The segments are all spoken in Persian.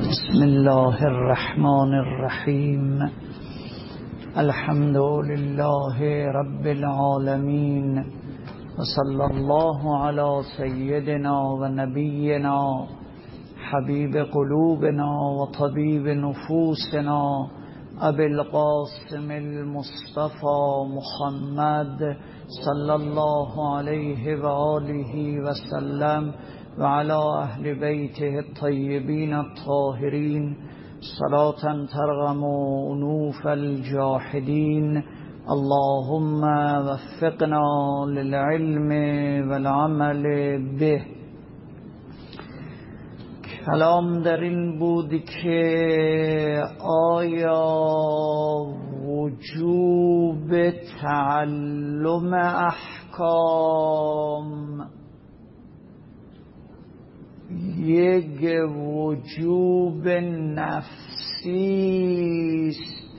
بسم الله الرحمن الرحیم. الحمد لله رب العالمین و صلی الله علی سیدنا و نبینا حبیب قلوبنا و طبیب نفوسنا ابی القاسم المصطفى محمد صلی الله علیه و آله و سلم و علی اهل بیته الطیبین الطاهرین صلاة ترغم انوف الجاحدین. اللهم وفقنا للعلم والعمل به. کلام در این بود که آیا وجوب تعلم احکام یک وجوب نفسی است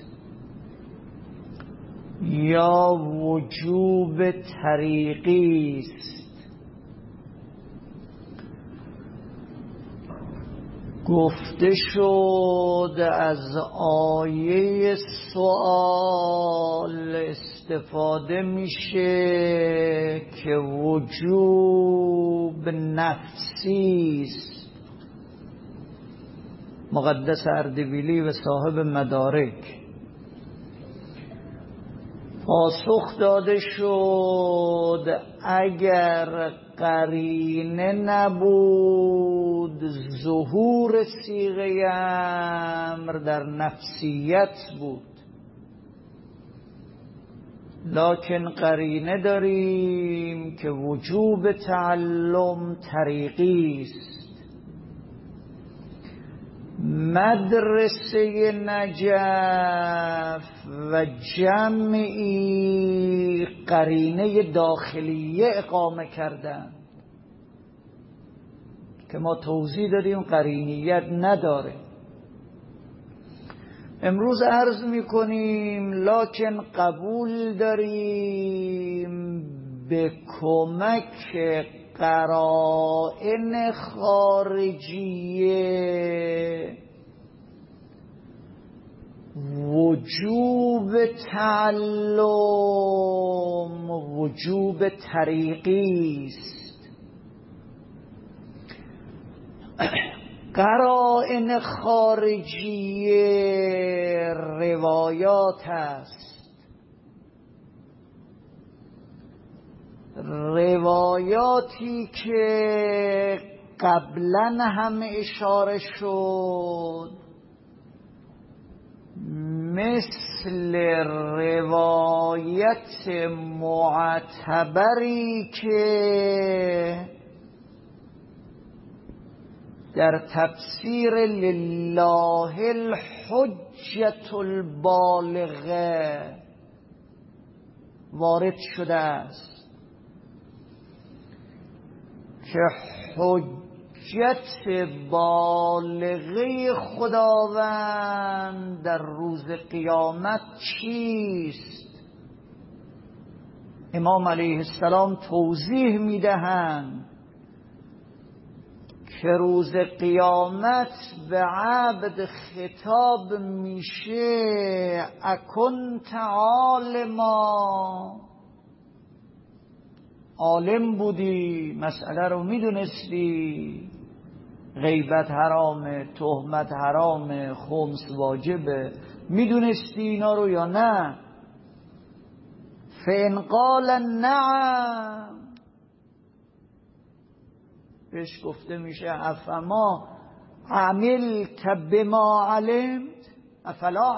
یا وجوب طریقی است؟ گفته شد از آیه سوال استفاده میشه که وجوب نفسی است. مقدس اردبیلی و صاحب مدارک پاسخ داده شد اگر قرینه نبود ظهور صیغه امر در نفسیت بود، لکن قرینه داریم که وجوب تعلم طریقی است. مدرسه نجف و جمعی قرینه داخلیه اقامه کردند که ما توضیح دادیم قرینیت نداره. امروز عرض میکنیم لکن قبول داریم به کمک قرائن خارجیه وجوب تعلم وجوب طریقی است. قرائن خارجیه روایات است، روایاتی که قبلا هم اشاره شد، مثل روایت معتبری که در تفسیر لله الحجة البالغه وارد شده است که حجت بالغه خداوند در روز قیامت چیست؟ امام علیه السلام توضیح میدهند که روز قیامت به عبد خطاب میشه اکنت عالما، عالم بودی، مسئله رو میدونستی، غیبت حرامه، تهمت حرامه، خمس واجبه، میدونستی اینا رو یا نه؟ فإن قال نعم، بهش گفته میشه افما عملت بما علمت، افلا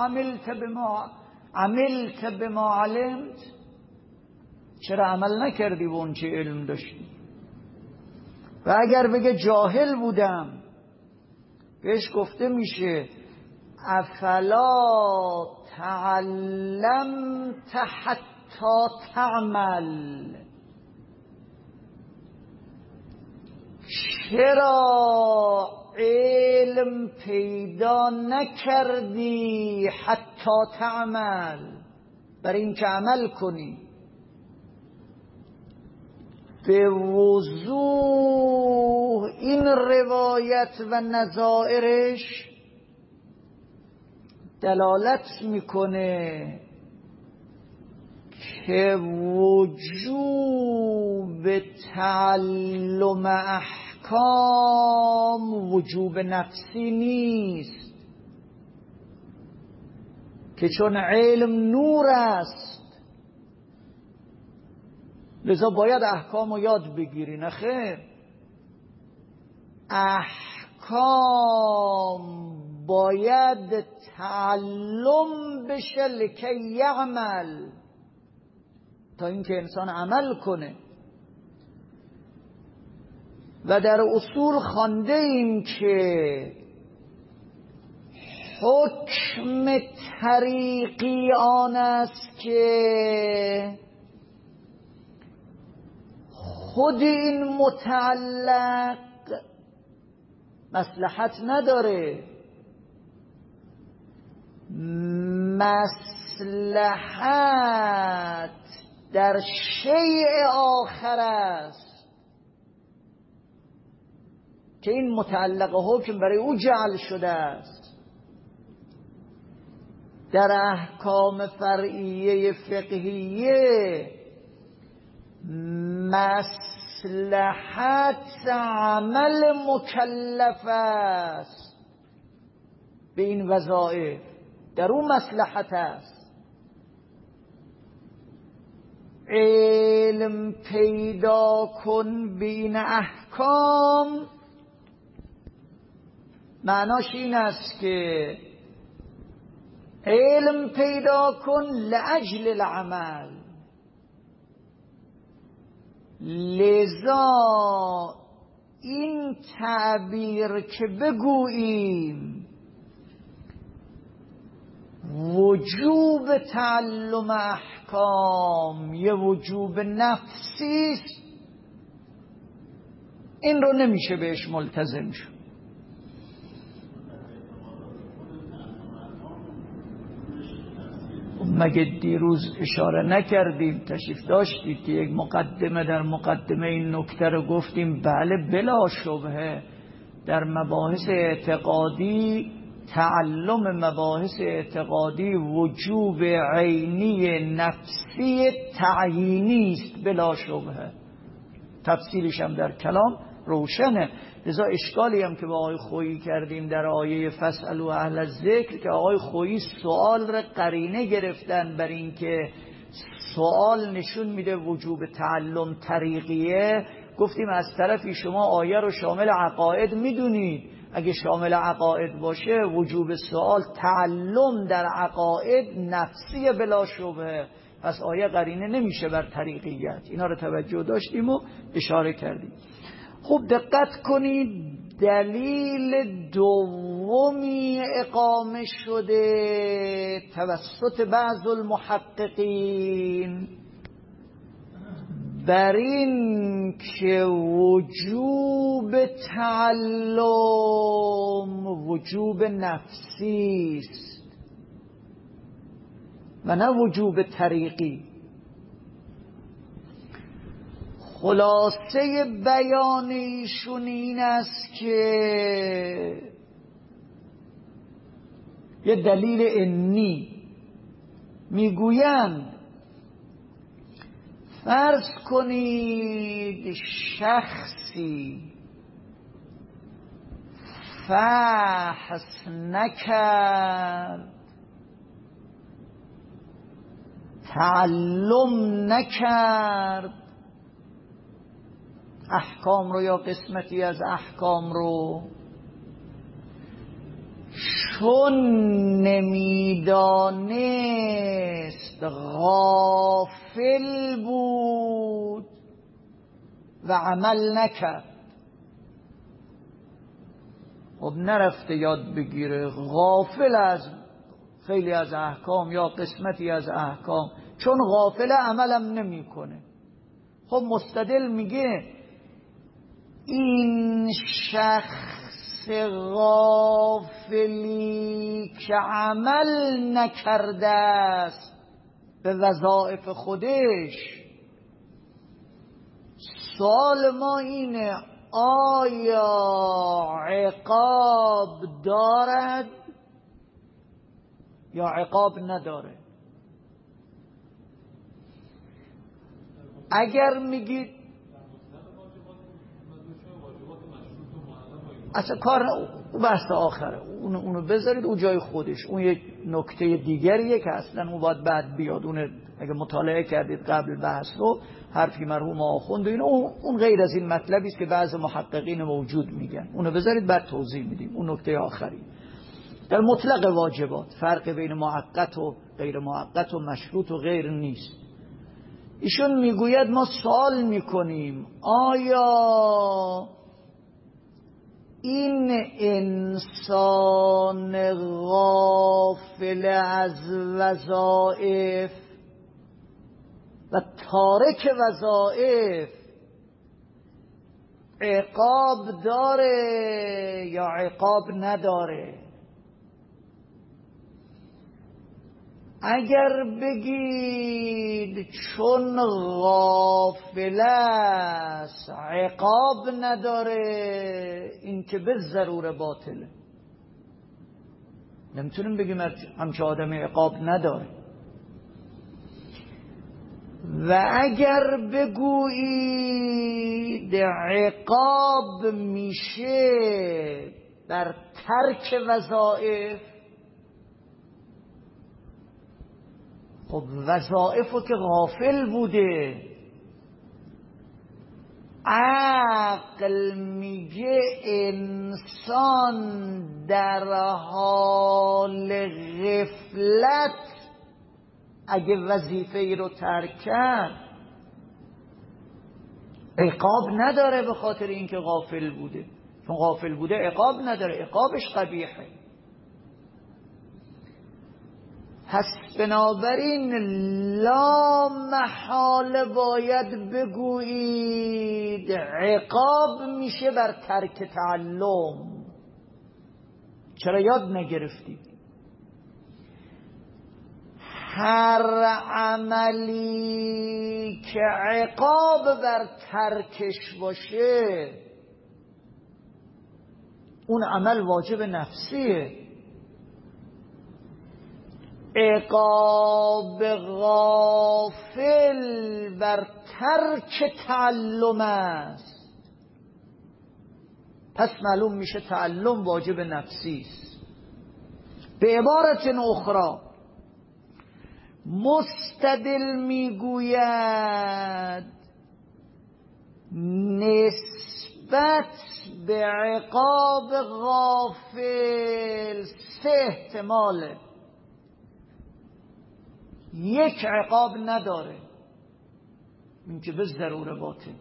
عملت بما علمت، چرا عمل نکردی به اون چه علم داشتی؟ و اگر بگه جاهل بودم، بهش گفته میشه افلا تعلمت حتی تعمل، چرا علم پیدا نکردی حتی تعمل، برای این که عمل کنی؟ به وضوح این روایت و نظائرش دلالت میکنه که وجوب تعلم احکام وجوب نفسی نیست، که چون علم نور است لذا باید احکام رو یاد بگیری. نه خیر، احکام باید تعلم بشه لکی یعمل، تا اینکه انسان عمل کنه. و در اصول خوانده ایم که حکم طریقی آن است که خود این متعلق مصلحت نداره، مصلحت در شیء آخر است که این متعلق حکم برای او جعل شده است. در احکام فرعیه فقهیه مصلحت عمل مکلف است به این وظایف، در اون مصلحت است. علم پیدا کن به این احکام معناش این است که علم پیدا کن لاجل العمل. لذا این تعبیر که بگوییم وجوب تعلم احکام یه وجوب نفسی است، این رو نمیشه بهش ملتزم شد. مگه دیروز اشاره نکردیم، تشریف داشتید که یک مقدمه در مقدمه این نکته رو گفتیم؟ بله، بلا شبهه در مباحث اعتقادی، تعلم مباحث اعتقادی وجوب عینی نفسی تعیینی است، بلا شبهه. تفصیلش هم در کلام روشنه. لذا اشکالی هم که با آقای خویی کردیم در آیه فاسألوا اهل الذکر، که آقای خویی سوال را قرینه گرفتن بر این که سوال نشون میده وجوب تعلم طریقیه. گفتیم از طرفی شما آیه رو شامل عقاید میدونید، اگه شامل عقاید باشه وجوب سوال تعلم در عقاید نفسی بلا شبهه، پس آیه قرینه نمیشه بر طریقیت. اینا رو توجه داشتیم و اشاره کردیم. خوب دقت کنید، دلیل دومی اقامه شده توسط بعض المحققین بر این که وجوب تعلم وجوب نفسی است و نه وجوب طریقی. خلاصه بیان ایشون این است که یه دلیل انی میگویند فرض کنید شخصی فحص نکرد، تعلم نکرد احکام رو یا قسمتی از احکام رو، چون نمیدانست غافل بود و عمل نکرد. خب نرفته یاد بگیره، غافل از خیلی از احکام یا قسمتی از احکام، چون غافل عملم نمیکنه. خب مستدل میگه این شخص غافلی که عمل نکرده است به وظایف خودش، سوال ما اینه آیا عقاب دارد یا عقاب نداره. اگر میگید اصلا کار بحث آخره، اونو بذارید اون جای خودش، اون یک نکته دیگریه که اصلا اون باید بعد بیاد. اون اگه مطالعه کردید قبل بحث رو، حرفی مرحوم آخوند و اینو، اون غیر از این مطلبی است که بعض محققین موجود میگن. اونو بذارید بعد توضیح میدیم. اون نکته آخری در مطلق واجبات فرق بین موقت و غیر موقت و مشروط و غیر نیست. ایشون میگوید ما سوال میکنیم آیا این انسان غافل از وظایف و تارک وظایف عقاب داره یا عقاب نداره؟ اگر بگید چون غافل است عقاب نداره، این که به ضرور باطله. نمیتونیم بگیم همچه آدم عقاب نداره. و اگر بگویید عقاب میشه بر ترک وظایف، خب وظایفو که غافل بوده. عقل میگه انسان در حال غفلت اگه وظیفه ای رو ترک کرد عقاب نداره، به خاطر اینکه غافل بوده. چون غافل بوده عقاب نداره، عقابش قبیحه. پس بنابراین لا محاله باید بگویید عقاب میشه بر ترک تعلم. چرا یاد نگرفتید؟ هر عملی که عقاب بر ترکش باشه اون عمل واجب نفسیه. عقاب غافل بر ترک تعلم است، پس معلوم میشه تعلم واجب نفسی است. به عبارت اخرى مستدل میگوید نسبت به عقاب غافل سه احتماله. یک، عقاب نداره، این که به ضرور باطل.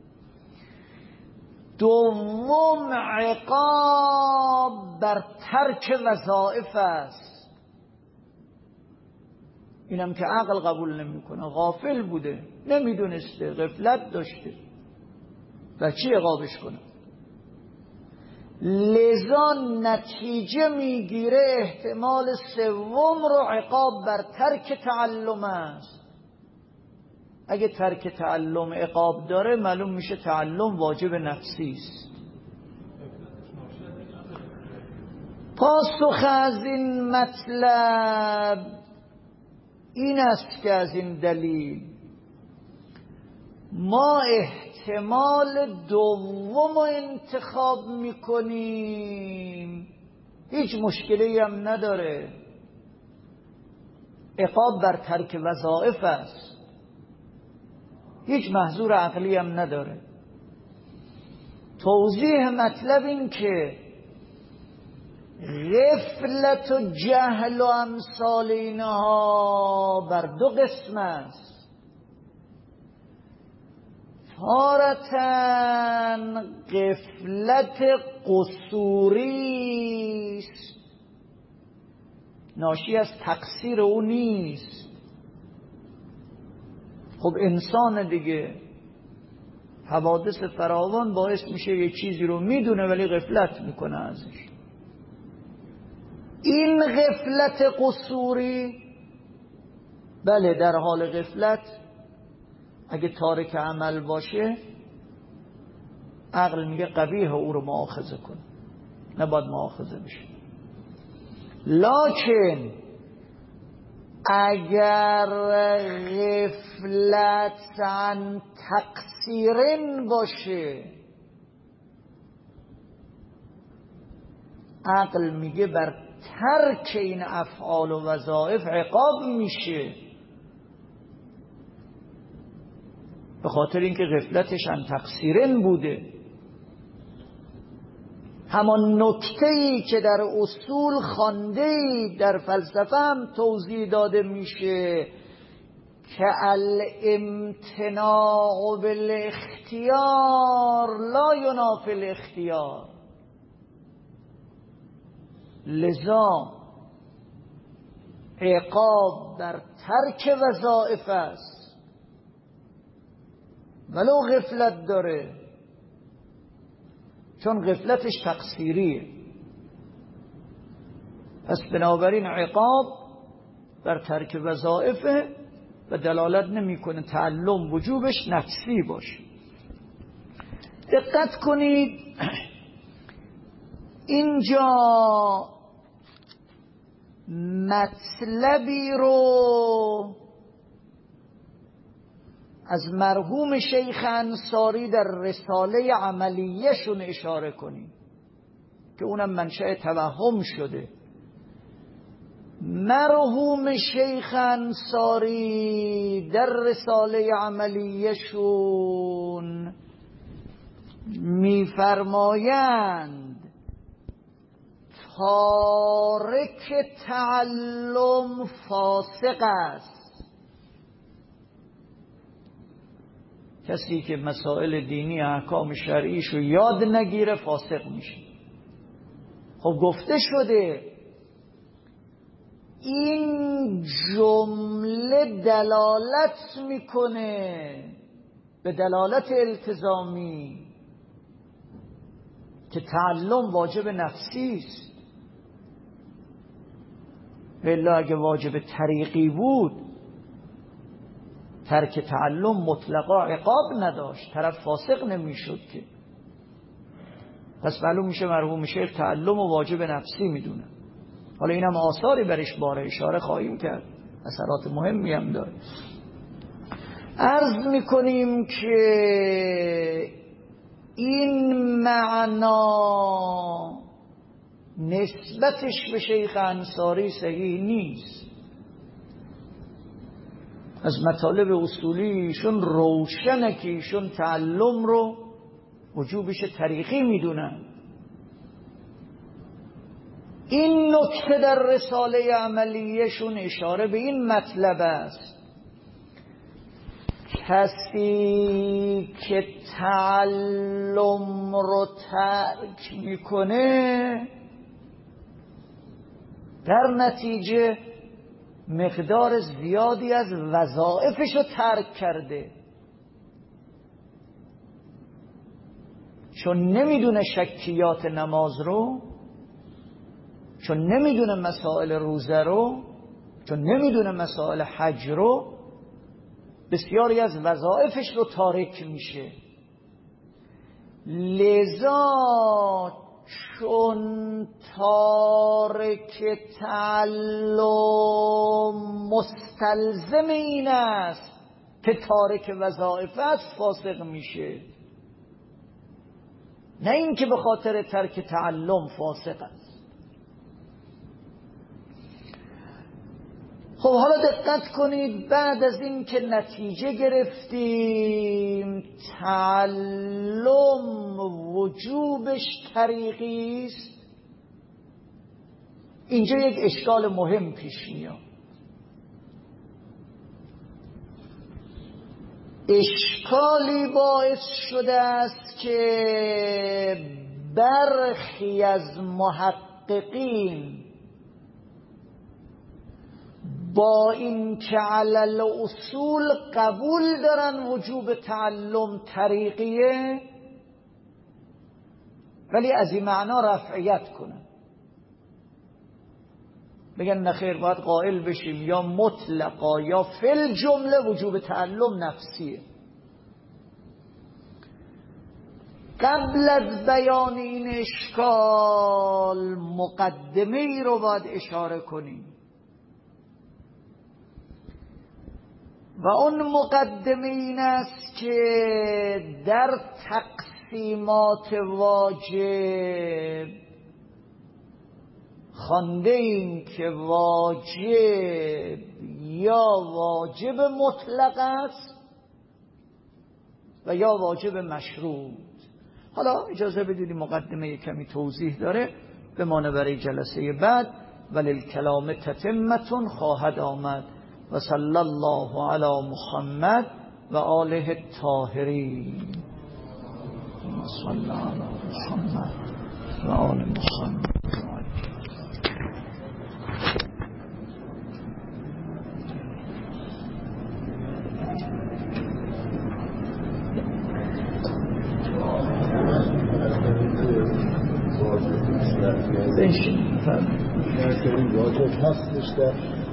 دوم، عقاب بر ترک وظایف است، اینم که عقل قبول نمیکنه. غافل بوده، نمیدونسته، غفلت داشته، و چی عقابش کنه؟ لذا نتیجه میگیره احتمال سوم رو عقاب بر ترک تعلم است. اگه ترک تعلم عقاب داره معلوم میشه تعلم واجب نفسی است. پاسخ از این مطلب این است که از این دلیل ما احتمال دوم انتخاب میکنیم، هیچ مشکلی هم نداره. عقاب بر ترک وظایف است، هیچ محظور عقلی هم نداره. توضیح مطلب این که غفلت و جهل و امثال اینها بر دو قسم است. تارةً غفلت قصوری است، ناشی از تقصیر او نیست. خب انسان دیگه، حوادث فراوان باعث میشه یه چیزی رو میدونه ولی غفلت میکنه ازش. این غفلت قصوری، بله در حال غفلت اگه تارک عمل باشه عقل میگه قبیح او رو مؤاخذه کنه، نباید مؤاخذه بشه. لکن اگر غفلت عن تقصیرن باشه، عقل میگه بر ترک این افعال و وظایف عقاب میشه، به خاطر اینکه غفلتش عن تقصیرن بوده. همان نکته‌ای که در اصول خوانده‌ای در فلسفه هم توضیح داده میشه که الامتناع بالاختیار لا ینافی الاختیار، لذا عقاب بر ترک وظایف است ولو غفلت داره، چون غفلتش تقصیریه. پس بنابراین عقاب بر ترک وظایفه و دلالت نمیکنه تعلم وجوبش نفسی باشه. دقت کنید اینجا مطلبی رو از مرحوم شیخ انصاری در رساله عملیه‌شون اشاره کنیم که اونم منشأ توهم شده. مرحوم شیخ انصاری در رساله عملیه‌شون میفرمایند تارک تعلم فاسق است. کسی که مسائل دینی احکام شرعیشو یاد نگیره فاسق میشه. خب گفته شده این جمله دلالت میکنه به دلالت التزامی که تعلم واجب نفسی است. الا اگه واجب طریقی بود ترک تعلم مطلقا عقاب نداشت، طرف فاسق نمیشد که. پس معلوم میشه مرحوم شیخ تعلم و واجب نفسی میدونه. حالا اینم آثاری برش باره، اشاره خواهیم کرد، اثرات مهمی هم داره. عرض میکنیم که این معنا نسبتش به شیخ انصاری صحیح نیست. از مطالب اصولی ایشون روشنه که ایشون تعلم رو وجوبش طریقی میدونن. این نکته در رساله عملیه‌شون اشاره به این مطلب است: کسی که تعلم رو ترک میکنه در نتیجه مقدار زیادی از وظایفش رو ترک کرده، چون نمیدونه شکیات نماز رو، چون نمیدونه مسائل روزه رو، چون نمیدونه مسائل حج رو، بسیاری از وظایفش رو تارک میشه. لذا چون تارک تعلم مستلزم این است که تارک وظایف است، فاسق میشه، نه اینکه به خاطر ترک تعلم فاسق است. خب حالا دقت کنید، بعد از این که نتیجه گرفتیم تعلم وجوبش طریقی است، اینجا یک اشکال مهم پیش میاد. اشکالی باعث شده است که برخی از محققین با این که علل اصول قبول دارن وجوب تعلم طریقیه، ولی از این معنا رفعیت کنن، بگن نخیر باید قائل بشیم یا مطلقا یا فل جمله وجوب تعلم نفسیه. قبل از بیان این اشکال مقدمه ای رو باید اشاره کنیم. و اون مقدمه این است که در تقسیمات واجب خوانده ایم که واجب یا واجب مطلق است و یا واجب مشروط. حالا اجازه بدید مقدمه کمی توضیح داره، بمانه برای جلسه بعد. وللکلام تتمتون خواهد آمد. و صلی الله علی محمد و آله الطاهرین. صلی علی محمد و آل محمد. بنشین. واجب هستش در